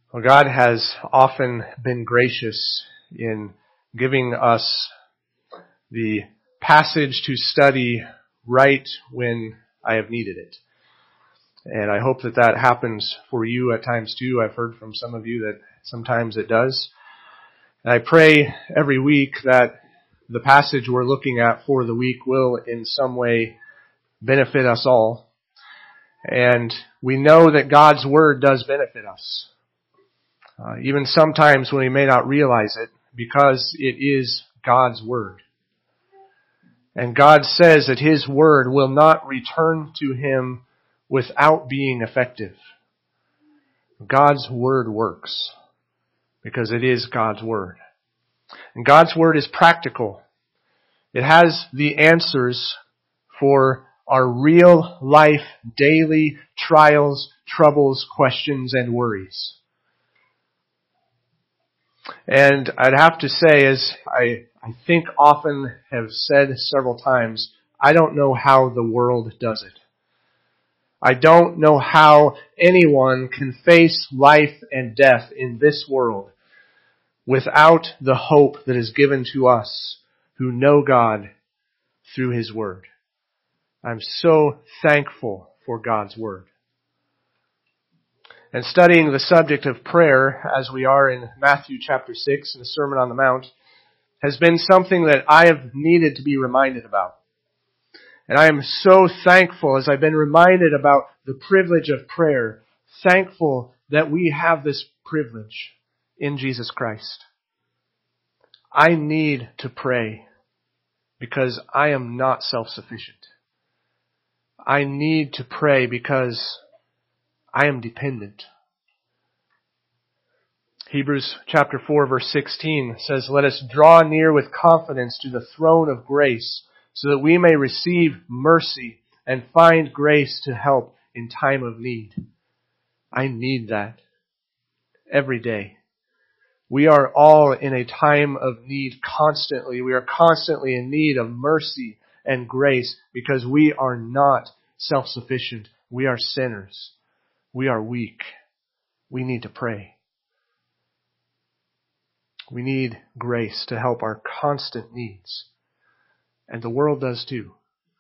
Well, God has often been gracious in giving us the passage to study right when I have needed it. And I hope that that happens for you at times too. I've heard from some of you that sometimes it does. And I pray every week that the passage we're looking at for the week will in some way benefit us all. And we know that God's Word does benefit us. Even sometimes when we may not realize it, because it is God's Word. And God says that His Word will not return to Him without being effective. God's Word works because it is God's Word. And God's Word is practical. It has the answers for our real life, daily trials, troubles, questions, and worries. And I'd have to say, as I think often have said several times, I don't know how the world does it. I don't know how anyone can face life and death in this world without the hope that is given to us who know God through His Word. I'm so thankful for God's Word. And studying the subject of prayer, as we are in Matthew chapter 6 in the Sermon on the Mount, has been something that I have needed to be reminded about. And I am so thankful as I've been reminded about the privilege of prayer, thankful that we have this privilege in Jesus Christ. I need to pray because I am not self-sufficient. I need to pray because I am dependent. Hebrews chapter 4 verse 16 says, "Let us draw near with confidence to the throne of grace, so that we may receive mercy and find grace to help in time of need." I need that every day. We are all in a time of need constantly. We are constantly in need of mercy and grace because we are not self-sufficient. We are sinners. We are weak. We need to pray. We need grace to help our constant needs. And the world does too.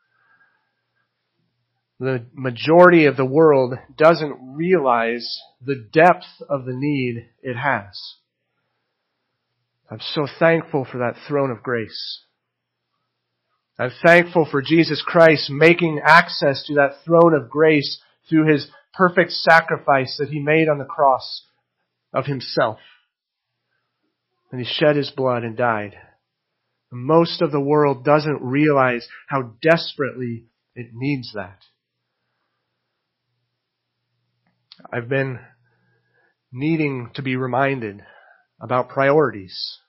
The majority of the world doesn't realize the depth of the need it has. I'm so thankful for that throne of grace. I'm thankful for Jesus Christ making access to that throne of grace through His perfect sacrifice that He made on the cross of Himself. And He shed His blood and died. Most of the world doesn't realize how desperately it needs that. I've been needing to be reminded about priorities.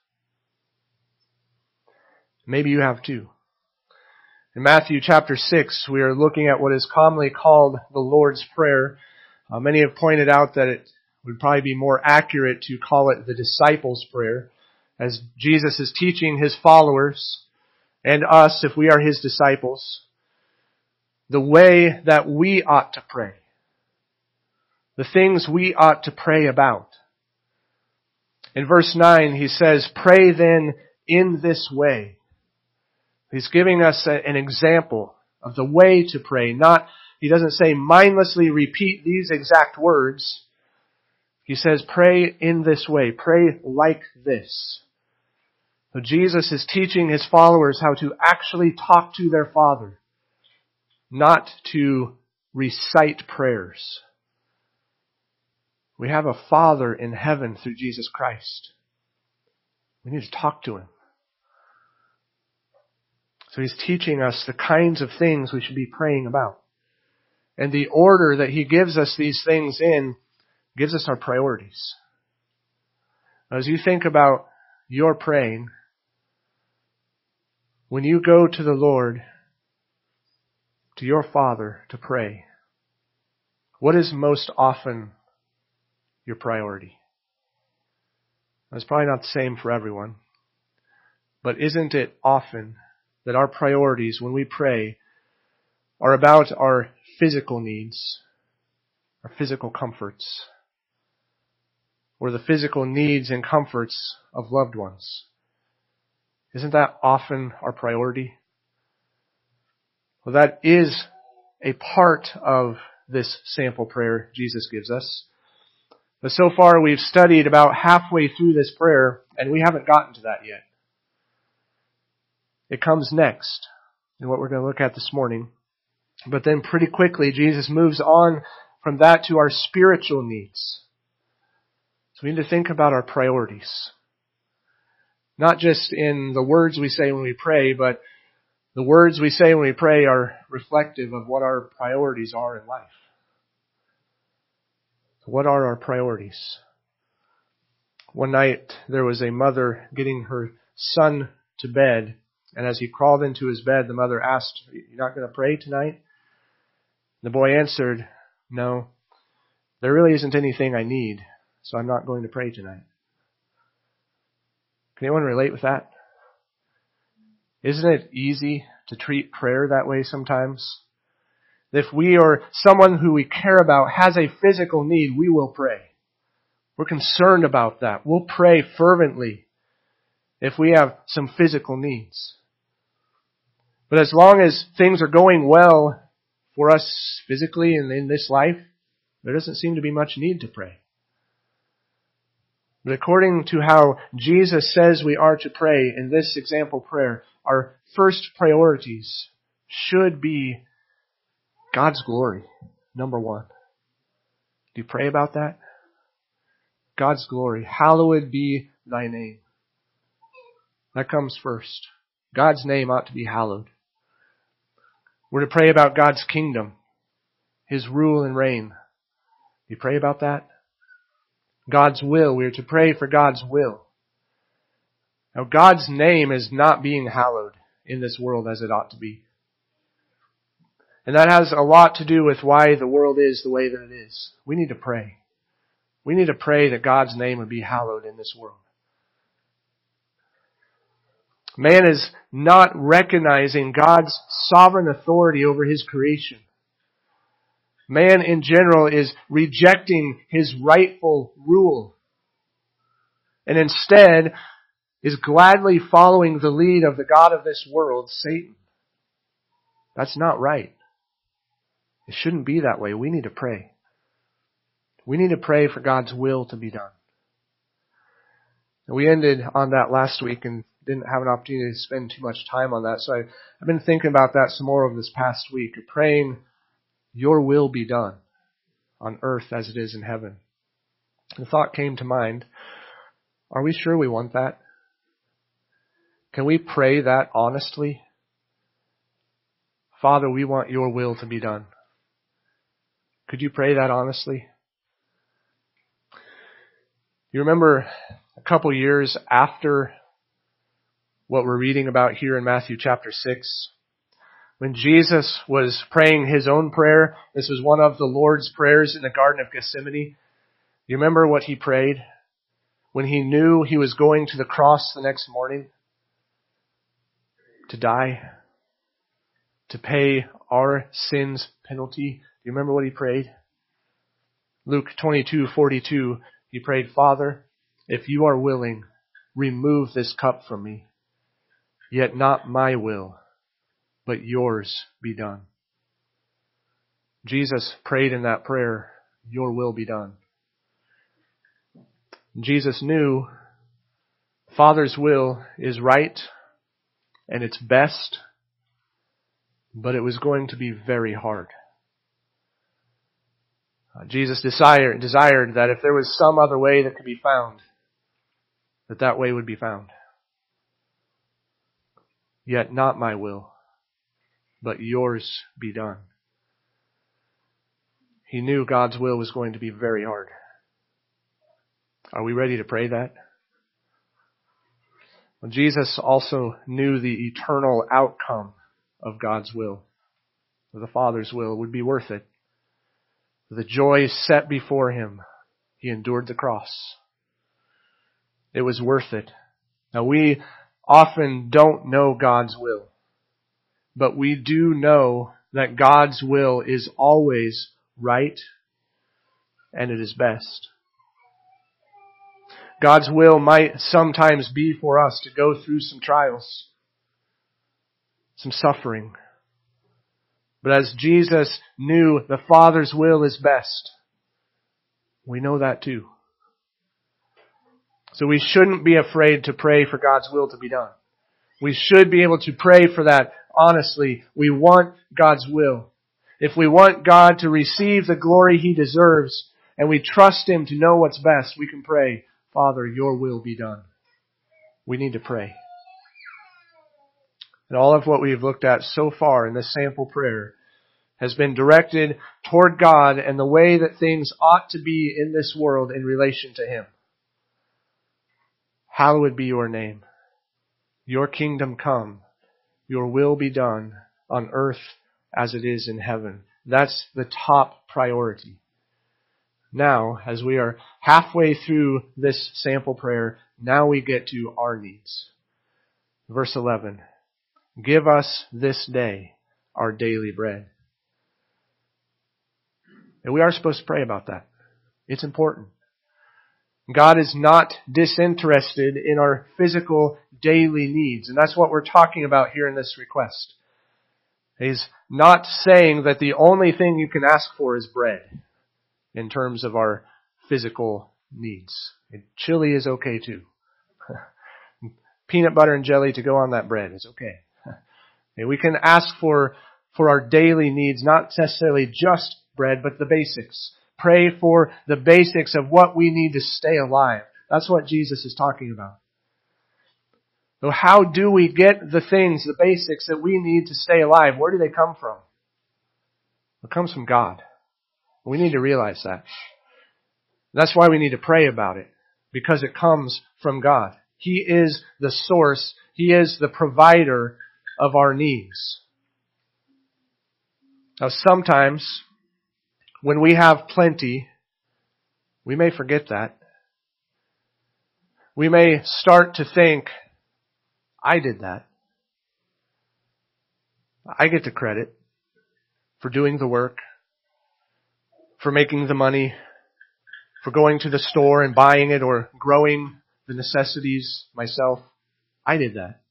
Maybe you have too. In Matthew chapter 6, we are looking at what is commonly called the Lord's Prayer. Many have pointed out that it would probably be more accurate to call it the disciples' prayer, as Jesus is teaching His followers and us, if we are His disciples, the way that we ought to pray. The things we ought to pray about. In verse 9, He says, "Pray then in this way." He's giving us an example of the way to pray. He doesn't say mindlessly repeat these exact words. He says, pray in this way. Pray like this. So Jesus is teaching His followers how to actually talk to their Father, not to recite prayers. We have a Father in heaven through Jesus Christ. We need to talk to Him. So He's teaching us the kinds of things we should be praying about. And the order that He gives us these things in gives us our priorities. As you think about your praying, when you go to the Lord, to your Father to pray, what is most often your priority? It's probably not the same for everyone. But isn't it often that our priorities when we pray are about our physical needs, our physical comforts? or the physical needs and comforts of loved ones. Isn't that often our priority? Well, that is a part of this sample prayer Jesus gives us. But so far we've studied about halfway through this prayer, and we haven't gotten to that yet. It comes next in what we're going to look at this morning. But then pretty quickly Jesus moves on from that to our spiritual needs. So we need to think about our priorities. Not just in the words we say when we pray, but the words we say when we pray are reflective of what our priorities are in life. So what are our priorities? One night there was a mother getting her son to bed, and as he crawled into his bed, the mother asked, "You're not going to pray tonight?" The boy answered, "No, there really isn't anything I need, so I'm not going to pray tonight." Can anyone relate with that? Isn't it easy to treat prayer that way sometimes? If we or someone who we care about has a physical need, we will pray. We're concerned about that. We'll pray fervently if we have some physical needs. But as long as things are going well for us physically and in this life, there doesn't seem to be much need to pray. But according to how Jesus says we are to pray in this example prayer, our first priorities should be God's glory, number one. Do you pray about that? God's glory. Hallowed be thy name. That comes first. God's name ought to be hallowed. We're to pray about God's kingdom, His rule and reign. Do you pray about that? God's will. We are to pray for God's will. Now, God's name is not being hallowed in this world as it ought to be. And that has a lot to do with why the world is the way that it is. We need to pray. We need to pray that God's name would be hallowed in this world. Man is not recognizing God's sovereign authority over His creation. Man in general is rejecting His rightful rule, and instead is gladly following the lead of the god of this world, Satan. That's not right. It shouldn't be that way. We need to pray. We need to pray for God's will to be done. And we ended on that last week and didn't have an opportunity to spend too much time on that. So I've been thinking about that some more over this past week, praying, your will be done on earth as it is in heaven. The thought came to mind, are we sure we want that? Can we pray that honestly? Father, we want your will to be done. Could you pray that honestly? You remember a couple years after what we're reading about here in Matthew chapter 6, when Jesus was praying His own prayer. This was one of the Lord's prayers in the Garden of Gethsemane. You remember what He prayed when He knew He was going to the cross the next morning to die, to pay our sins' penalty? Do you remember what He prayed? Luke 22:42, He prayed, Father, if you are willing, remove this cup from me. Yet not my will, but yours be done. Jesus prayed in that prayer, your will be done. Jesus knew Father's will is right and it's best, but it was going to be very hard. Jesus desired that if there was some other way that could be found, that way would be found. Yet not my will, but yours be done. He knew God's will was going to be very hard. Are we ready to pray that? Well, Jesus also knew the eternal outcome of God's will, of the Father's will, would be worth it. The joy set before Him, He endured the cross. It was worth it. Now, we often don't know God's will, but we do know that God's will is always right and it is best. God's will might sometimes be for us to go through some trials, some suffering. But as Jesus knew the Father's will is best, we know that too. So we shouldn't be afraid to pray for God's will to be done. We should be able to pray for that honestly. We want God's will. If we want God to receive the glory He deserves, and we trust Him to know what's best, we can pray, Father, your will be done. We need to pray. And all of what we've looked at so far in this sample prayer has been directed toward God and the way that things ought to be in this world in relation to Him. Hallowed be your name. Your kingdom come. Your will be done on earth as it is in heaven. That's the top priority. Now, as we are halfway through this sample prayer, now we get to our needs. Verse 11. Give us this day our daily bread. And we are supposed to pray about that. It's important. God is not disinterested in our physical daily needs. And that's what we're talking about here in this request. He's not saying that the only thing you can ask for is bread in terms of our physical needs. And chili is okay too. Peanut butter and jelly to go on that bread is okay. And we can ask for our daily needs, not necessarily just bread, but the basics. Pray for the basics of what we need to stay alive. That's what Jesus is talking about. So how do we get the things, the basics that we need to stay alive? Where do they come from? It comes from God. We need to realize that. That's why we need to pray about it, because it comes from God. He is the source. He is the provider of our needs. Now sometimes, when we have plenty, we may forget that. We may start to think, I did that. I get the credit for doing the work, for making the money, for going to the store and buying it or growing the necessities myself. I did that.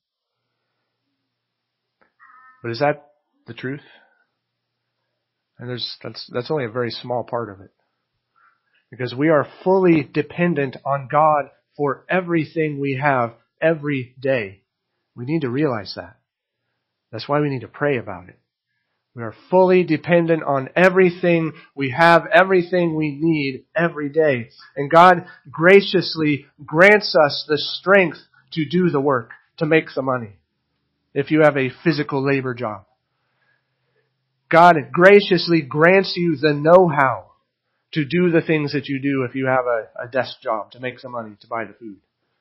But is that the truth? And that's only a very small part of it. Because we are fully dependent on God for everything we have every day. We need to realize that. That's why we need to pray about it. We are fully dependent on everything we have, everything we need every day. And God graciously grants us the strength to do the work, to make the money. If you have a physical labor job. God graciously grants you the know-how to do the things that you do if you have a desk job, to make some money, to buy the food.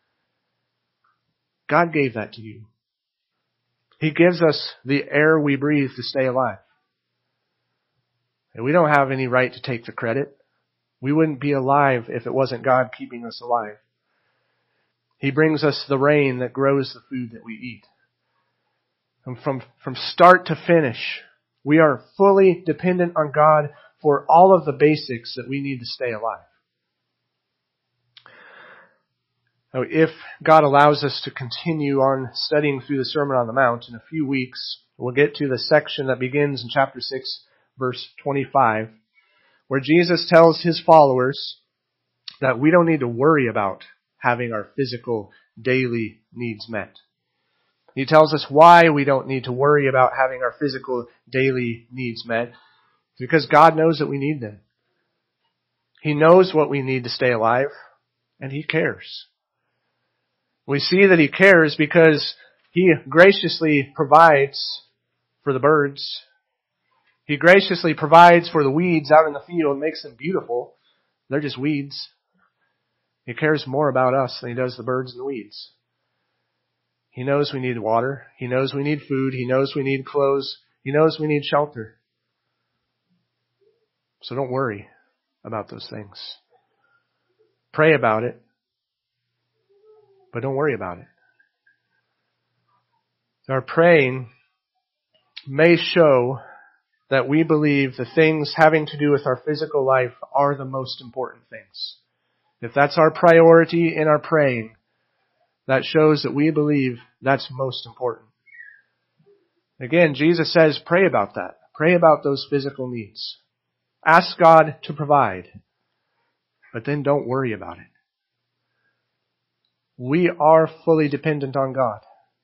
God gave that to you. He gives us the air we breathe to stay alive. And we don't have any right to take the credit. We wouldn't be alive if it wasn't God keeping us alive. He brings us the rain that grows the food that we eat. And from start to finish, we are fully dependent on God for all of the basics that we need to stay alive. Now, if God allows us to continue on studying through the Sermon on the Mount in a few weeks, we'll get to the section that begins in chapter 6, verse 25, where Jesus tells His followers that we don't need to worry about having our physical daily needs met. He tells us why we don't need to worry about having our physical daily needs met. Because God knows that we need them. He knows what we need to stay alive, and He cares. We see that He cares because He graciously provides for the birds. He graciously provides for the weeds out in the field and makes them beautiful. They're just weeds. He cares more about us than He does the birds and the weeds. He knows we need water. He knows we need food. He knows we need clothes. He knows we need shelter. So don't worry about those things. Pray about it, but don't worry about it. Our praying may show that we believe the things having to do with our physical life are the most important things. if that's our priority in our praying, that shows that we believe that's most important. Again, Jesus says, pray about that. Pray about those physical needs. Ask God to provide, but then don't worry about it. We are fully dependent on God.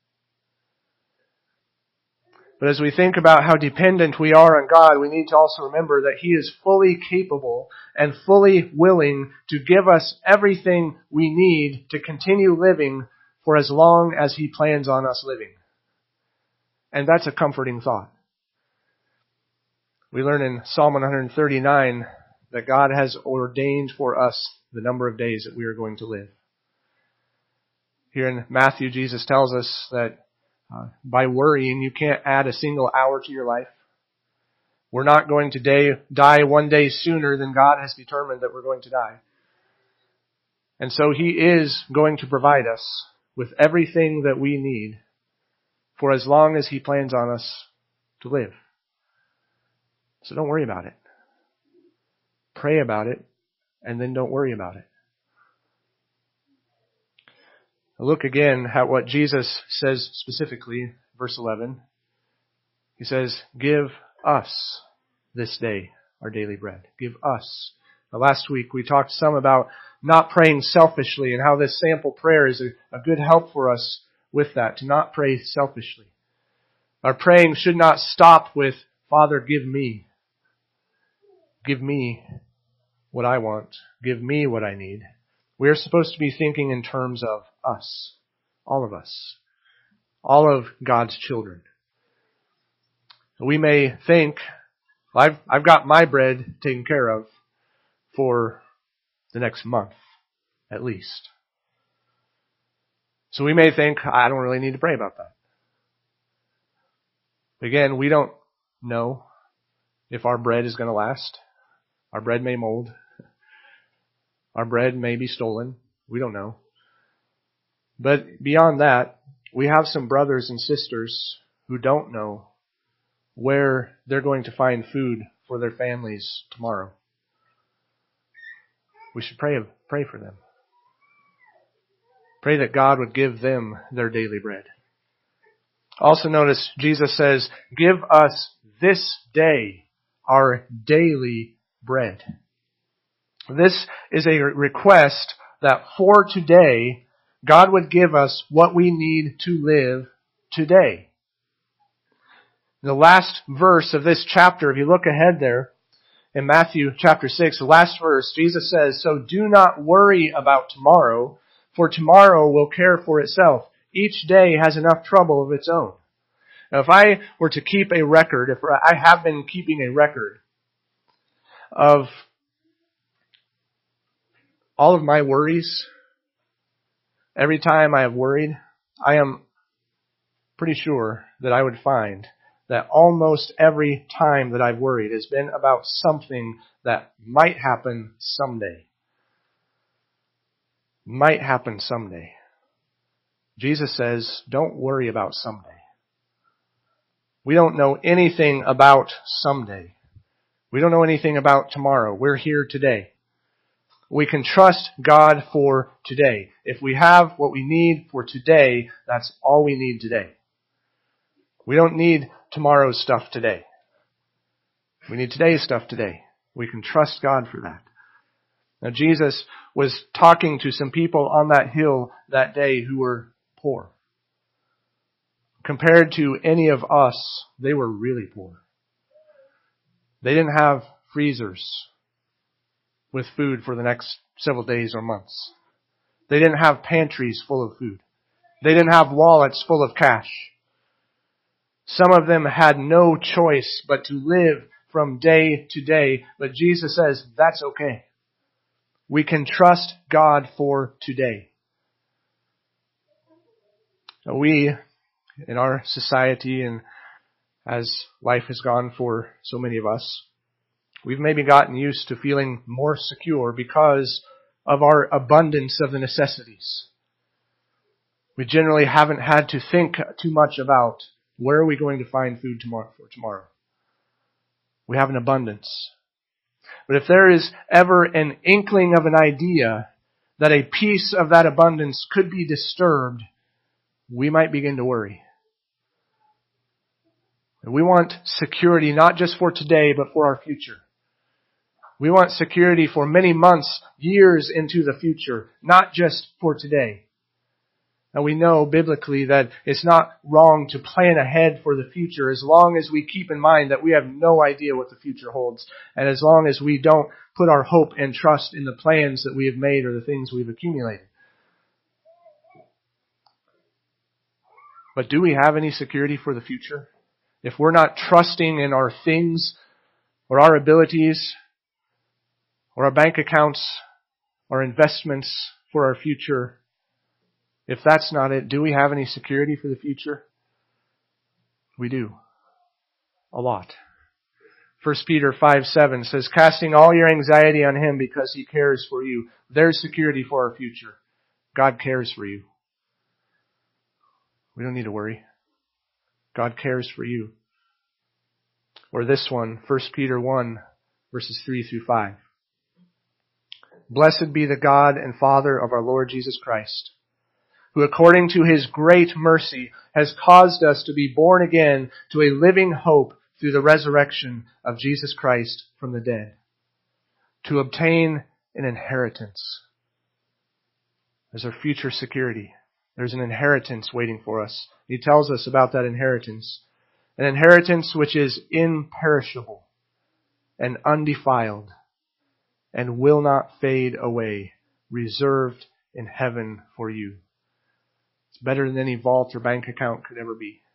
But as we think about how dependent we are on God, we need to also remember that He is fully capable and fully willing to give us everything we need to continue living for as long as He plans on us living. And that's a comforting thought. We learn in Psalm 139 that God has ordained for us the number of days that we are going to live. Here in Matthew, Jesus tells us that by worrying, you can't add a single hour to your life. We're not going to die one day sooner than God has determined that we're going to die. And so He is going to provide us with everything that we need for as long as He plans on us to live. So don't worry about it. Pray about it, and then don't worry about it. Look again at what Jesus says specifically, verse 11. He says, give us this day our daily bread. Give us. Now, last week we talked some about not praying selfishly and how this sample prayer is a good help for us with that, to not pray selfishly. Our praying should not stop with, Father, give me. Give me what I want. Give me what I need. We are supposed to be thinking in terms of us. All of us. All of God's children. We may think, I've got my bread taken care of for the next month, at least. So we may think, I don't really need to pray about that. Again, we don't know if our bread is going to last. Our bread may mold. Our bread may be stolen. We don't know. But beyond that, we have some brothers and sisters who don't know where they're going to find food for their families tomorrow. We should pray for them. Pray that God would give them their daily bread. Also notice Jesus says, give us this day our daily bread. This is a request that for today, God would give us what we need to live today. The last verse of this chapter, if you look ahead there, in Matthew chapter 6, the last verse, Jesus says, so do not worry about tomorrow, for tomorrow will care for itself. Each day has enough trouble of its own. Now, if I were to keep a record, if I have been keeping a record of all of my worries, every time I have worried, I am pretty sure that I would find that almost every time that I've worried has been about something that might happen someday. Might happen someday. Jesus says, don't worry about someday. We don't know anything about someday. We don't know anything about tomorrow. We're here today. We can trust God for today. If we have what we need for today, that's all we need today. We don't need tomorrow's stuff today. We need today's stuff today. We can trust God for that. Now, Jesus was talking to some people on that hill that day who were poor. Compared to any of us, they were really poor. They didn't have freezers with food for the next several days or months. They didn't have pantries full of food. They didn't have wallets full of cash. Some of them had no choice but to live from day to day. But Jesus says, that's okay. We can trust God for today. We, in our society, and as life has gone for so many of us, we've maybe gotten used to feeling more secure because of our abundance of the necessities. We generally haven't had to think too much about where are we going to find food for tomorrow. We have an abundance. But if there is ever an inkling of an idea that a piece of that abundance could be disturbed, we might begin to worry. We want security not just for today, but for our future. We want security for many months, years into the future, not just for today. And we know biblically that it's not wrong to plan ahead for the future as long as we keep in mind that we have no idea what the future holds. And as long as we don't put our hope and trust in the plans that we have made or the things we've accumulated. But do we have any security for the future? If we're not trusting in our things or our abilities or our bank accounts or investments for our future, if that's not it, do we have any security for the future? We do. A lot. 1 Peter 5:7 says, casting all your anxiety on Him because He cares for you. There's security for our future. God cares for you. We don't need to worry. God cares for you. Or this one, 1 Peter 1, verses 3 through 5. Blessed be the God and Father of our Lord Jesus Christ, who according to His great mercy has caused us to be born again to a living hope through the resurrection of Jesus Christ from the dead, to obtain an inheritance. There's our future security. There's an inheritance waiting for us. He tells us about that inheritance. An inheritance which is imperishable and undefiled and will not fade away, reserved in heaven for you. It's better than any vault or bank account could ever be.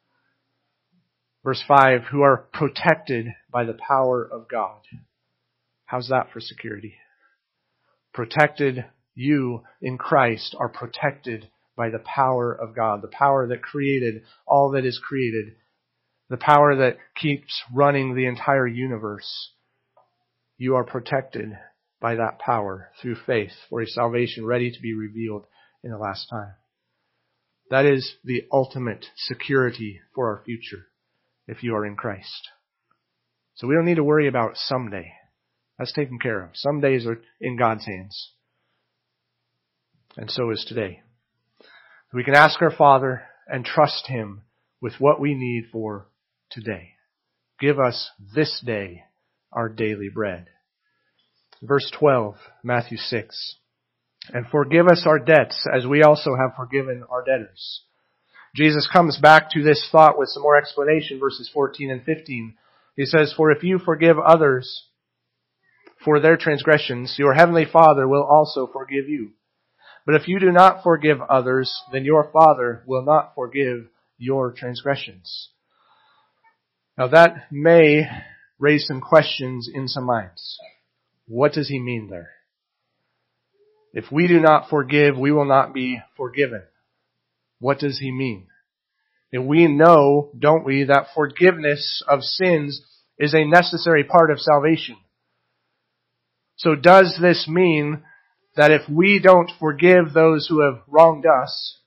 Verse 5, who are protected by the power of God. How's that for security? Protected, you in Christ are protected by the power of God, the power that created all that is created, the power that keeps running the entire universe. You are protected by that power through faith for a salvation ready to be revealed in the last time. That is the ultimate security for our future if you are in Christ. So we don't need to worry about someday. That's taken care of. Some days are in God's hands. And so is today. We can ask our Father and trust Him with what we need for today. Give us this day our daily bread. Verse 12, Matthew 6. And forgive us our debts as we also have forgiven our debtors. Jesus comes back to this thought with some more explanation, verses 14 and 15. He says, for if you forgive others for their transgressions, your heavenly Father will also forgive you. But if you do not forgive others, then your Father will not forgive your transgressions. Now that may raise some questions in some minds. What does He mean there? If we do not forgive, we will not be forgiven. What does He mean? And we know, don't we, that forgiveness of sins is a necessary part of salvation. So does this mean that if we don't forgive those who have wronged us,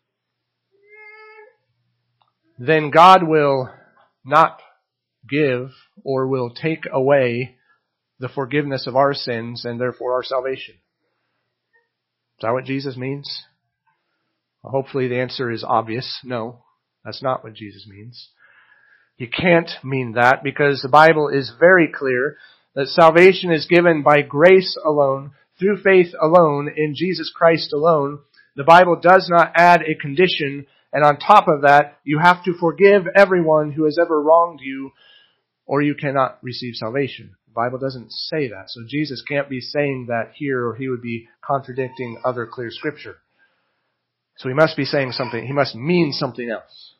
then God will not give or will take away the forgiveness of our sins and therefore our salvation? Is that what Jesus means? Well, hopefully the answer is obvious. No, that's not what Jesus means. You can't mean that because the Bible is very clear that salvation is given by grace alone, through faith alone, in Jesus Christ alone. The Bible does not add a condition, and on top of that, you have to forgive everyone who has ever wronged you, or you cannot receive salvation. The Bible doesn't say that. So Jesus can't be saying that here, or He would be contradicting other clear Scripture. So He must be saying something. He must mean something else.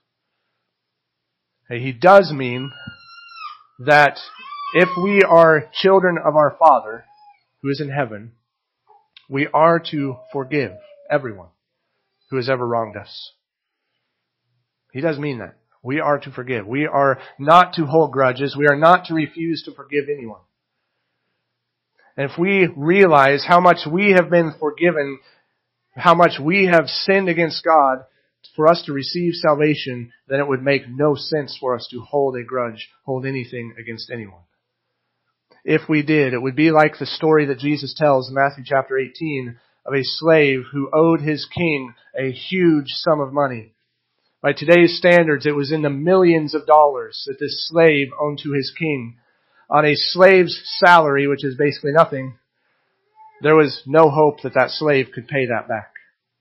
He does mean that if we are children of our Father, who is in heaven, we are to forgive everyone who has ever wronged us. He does mean that. We are to forgive. We are not to hold grudges. We are not to refuse to forgive anyone. And if we realize how much we have been forgiven, how much we have sinned against God for us to receive salvation, then it would make no sense for us to hold a grudge, hold anything against anyone. If we did, it would be like the story that Jesus tells in Matthew chapter 18 of a slave who owed his king a huge sum of money. By today's standards, it was in the millions of dollars that this slave owed to his king. On a slave's salary, which is basically nothing, there was no hope that that slave could pay that back.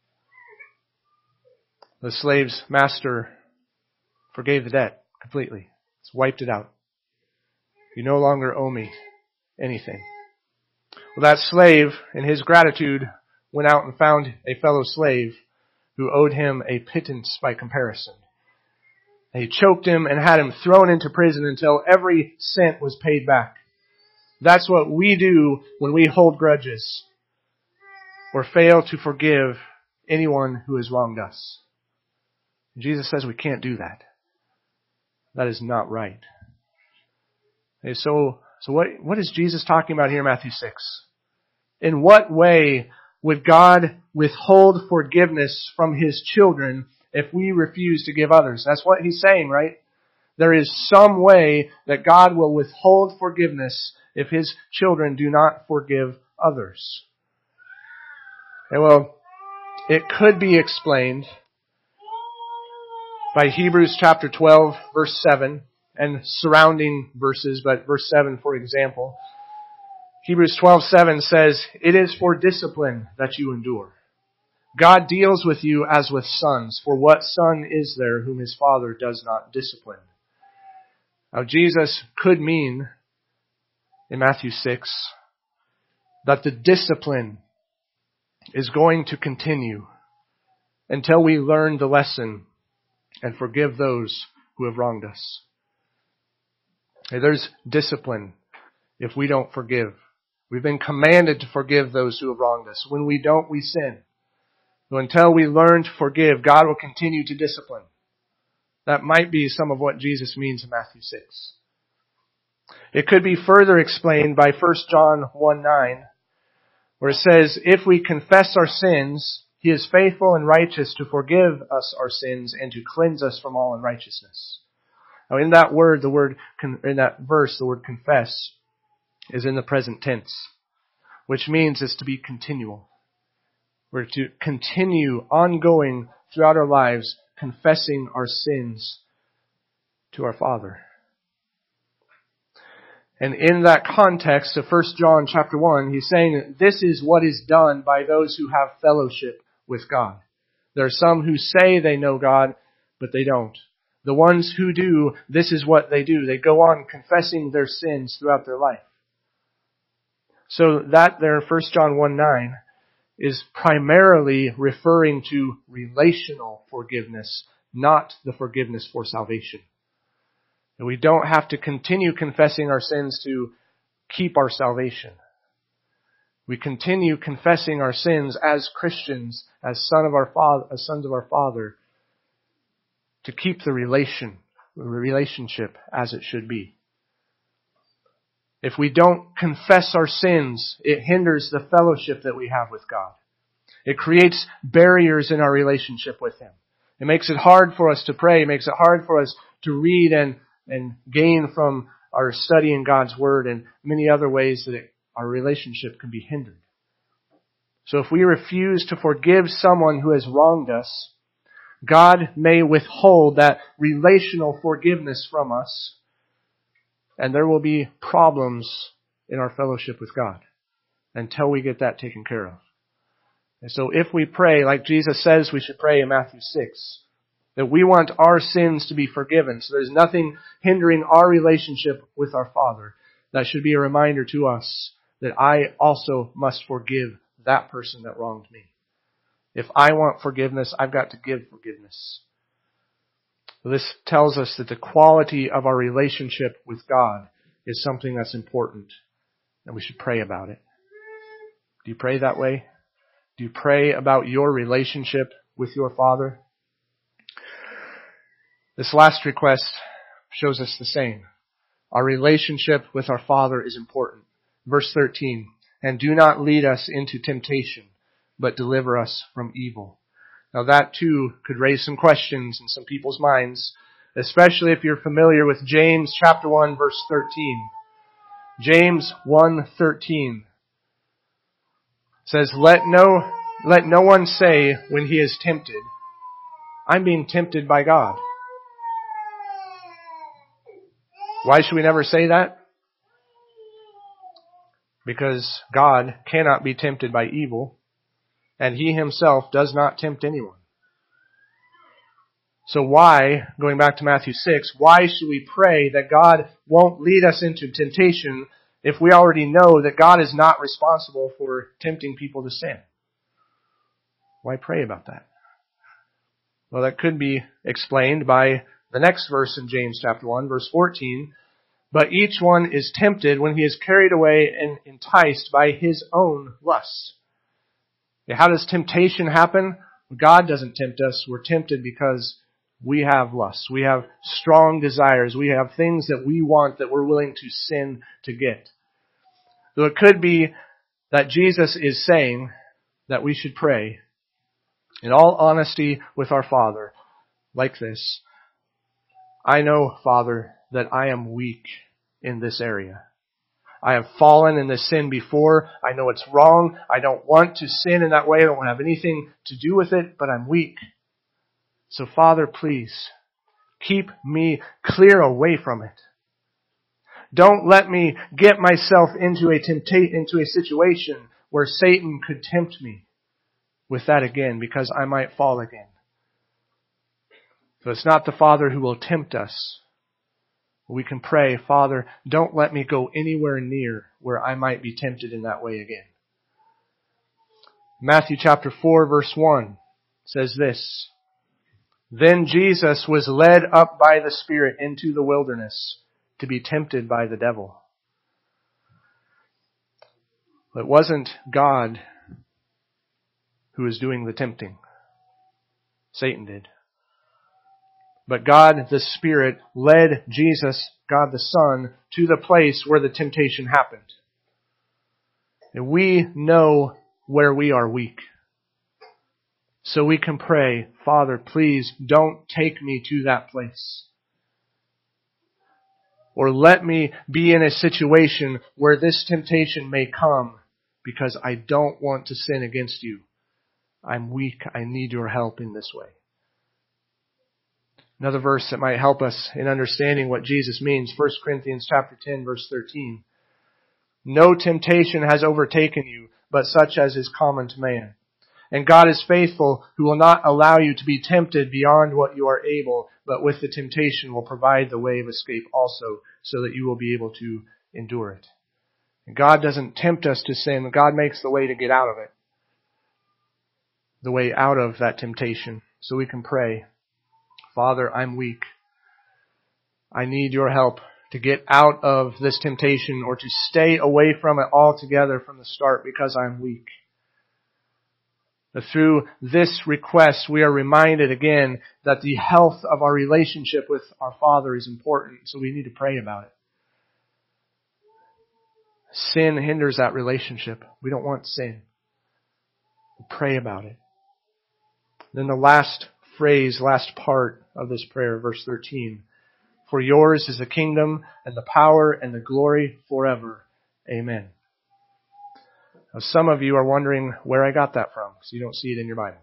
The slave's master forgave the debt completely. It's wiped it out. You no longer owe me anything. Well, that slave, in his gratitude, went out and found a fellow slave who owed him a pittance by comparison. And he choked him and had him thrown into prison until every cent was paid back. That's what we do when we hold grudges or fail to forgive anyone who has wronged us. Jesus says we can't do that. That is not right. Okay, so what is Jesus talking about here in Matthew 6? In what way would God withhold forgiveness from His children if we refuse to give others? That's what He's saying, right? There is some way that God will withhold forgiveness if His children do not forgive others. Okay, well, it could be explained by Hebrews chapter 12, verse 7, and surrounding verses, but verse 7, for example. Hebrews 12:7 says, "It is for discipline that you endure. God deals with you as with sons, for what son is there whom his father does not discipline?" Now Jesus could mean, in Matthew 6, that the discipline is going to continue until we learn the lesson and forgive those who have wronged us. There's discipline if we don't forgive. We've been commanded to forgive those who have wronged us. When we don't, we sin. So until we learn to forgive, God will continue to discipline. That might be some of what Jesus means in Matthew 6. It could be further explained by 1 John 1:9, where it says, "If we confess our sins, He is faithful and righteous to forgive us our sins and to cleanse us from all unrighteousness." Now in that in that verse, the word confess is in the present tense, which means it's to be continual. We're to continue ongoing throughout our lives, confessing our sins to our Father. And in that context of 1 John chapter 1, he's saying that this is what is done by those who have fellowship with God. There are some who say they know God, but they don't. The ones who do, this is what they do. They go on confessing their sins throughout their life. So that there, 1 John 1:9, is primarily referring to relational forgiveness, not the forgiveness for salvation. And we don't have to continue confessing our sins to keep our salvation. We continue confessing our sins as Christians, as sons of our Father, to keep the relationship as it should be. If we don't confess our sins, it hinders the fellowship that we have with God. It creates barriers in our relationship with Him. It makes it hard for us to pray. It makes it hard for us to read and gain from our study in God's Word, and many other ways that our relationship can be hindered. So if we refuse to forgive someone who has wronged us, God may withhold that relational forgiveness from us, and there will be problems in our fellowship with God until we get that taken care of. And so if we pray, like Jesus says we should pray in Matthew 6, that we want our sins to be forgiven, so there's nothing hindering our relationship with our Father, that should be a reminder to us that I also must forgive that person that wronged me. If I want forgiveness, I've got to give forgiveness. This tells us that the quality of our relationship with God is something that's important, and we should pray about it. Do you pray that way? Do you pray about your relationship with your Father? This last request shows us the same. Our relationship with our Father is important. Verse 13, "And do not lead us into temptation, but deliver us from evil." Now that too could raise some questions in some people's minds, especially if you're familiar with James chapter 1 verse 13. James 1:13 says, let no one say when he is tempted, I'm being tempted by God. Why should we never say that? Because God cannot be tempted by evil, and He Himself does not tempt anyone. So why, going back to Matthew 6, why should we pray that God won't lead us into temptation if we already know that God is not responsible for tempting people to sin? Why pray about that? Well, that could be explained by the next verse in James chapter 1, verse 14. But each one is tempted when he is carried away and enticed by his own lust. How does temptation happen? God doesn't tempt us. We're tempted because we have lust. We have strong desires. We have things that we want that we're willing to sin to get. So it could be that Jesus is saying that we should pray in all honesty with our Father like this. I know, Father, that I am weak in this area. I have fallen in this sin before. I know it's wrong. I don't want to sin in that way. I don't have anything to do with it, but I'm weak. So Father, please, keep me clear away from it. Don't let me get myself into a situation where Satan could tempt me with that again, because I might fall again. So it's not the Father who will tempt us. We can pray, Father, don't let me go anywhere near where I might be tempted in that way again. Matthew chapter 4, verse 1 says this, Then Jesus was led up by the Spirit into the wilderness to be tempted by the devil. It wasn't God who was doing the tempting. Satan did. But God the Spirit led Jesus, God the Son, to the place where the temptation happened. And we know where we are weak. So we can pray, Father, please don't take me to that place. Or let me be in a situation where this temptation may come because I don't want to sin against you. I'm weak. I need your help in this way. Another verse that might help us in understanding what Jesus means, 1 Corinthians chapter 10, verse 13. No temptation has overtaken you, but such as is common to man. And God is faithful, who will not allow you to be tempted beyond what you are able, but with the temptation will provide the way of escape also, so that you will be able to endure it. And God doesn't tempt us to sin. God makes the way to get out of it. The way out of that temptation. So we can pray, Father, I'm weak. I need your help to get out of this temptation or to stay away from it altogether from the start because I'm weak. But through this request, we are reminded again that the health of our relationship with our Father is important, so we need to pray about it. Sin hinders that relationship. We don't want sin. We pray about it. Then the last phrase, last part of this prayer, verse 13. For yours is the kingdom and the power and the glory forever. Amen. Now, some of you are wondering where I got that from, because you don't see it in your Bible.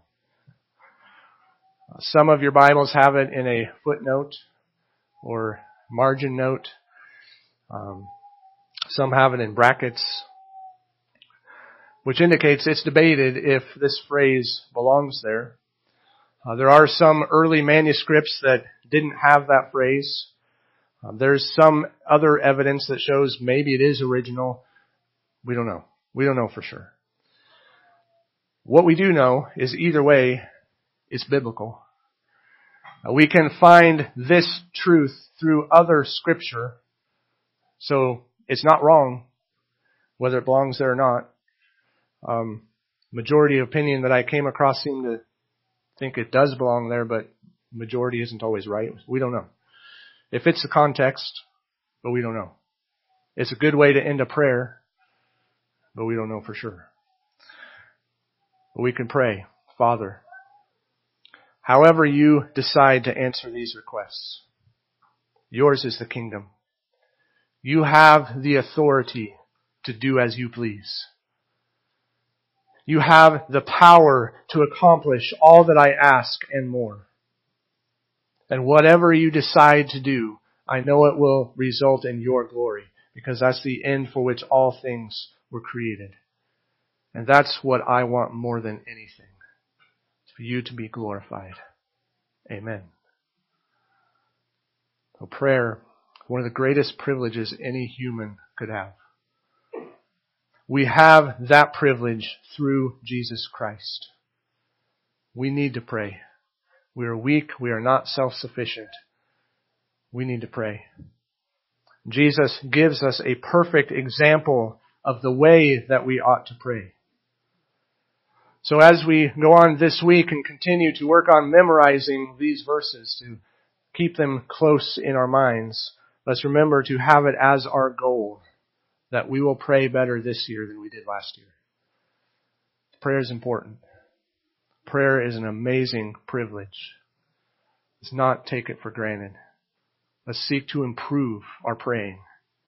Some of your Bibles have it in a footnote or margin note. Some have it in brackets, which indicates it's debated if this phrase belongs there. There are some early manuscripts that didn't have that phrase. There's some other evidence that shows maybe it is original. We don't know. We don't know for sure. What we do know is either way, it's biblical. We can find this truth through other scripture. So it's not wrong, whether it belongs there or not. Majority opinion that I came across seemed to think it does belong there, but majority isn't always right. We don't know. It fits the context, but we don't know. It's a good way to end a prayer, but we don't know for sure. But we can pray, Father, however you decide to answer these requests, yours is the kingdom. You have the authority to do as you please. You have the power to accomplish all that I ask and more. And whatever you decide to do, I know it will result in your glory, because that's the end for which all things were created. And that's what I want more than anything, for you to be glorified. Amen. So prayer, one of the greatest privileges any human could have. We have that privilege through Jesus Christ. We need to pray. We are weak. We are not self-sufficient. We need to pray. Jesus gives us a perfect example of the way that we ought to pray. So as we go on this week and continue to work on memorizing these verses to keep them close in our minds, let's remember to have it as our goal that we will pray better this year than we did last year. Prayer is important. Prayer is an amazing privilege. Let's not take it for granted. Let's seek to improve our praying.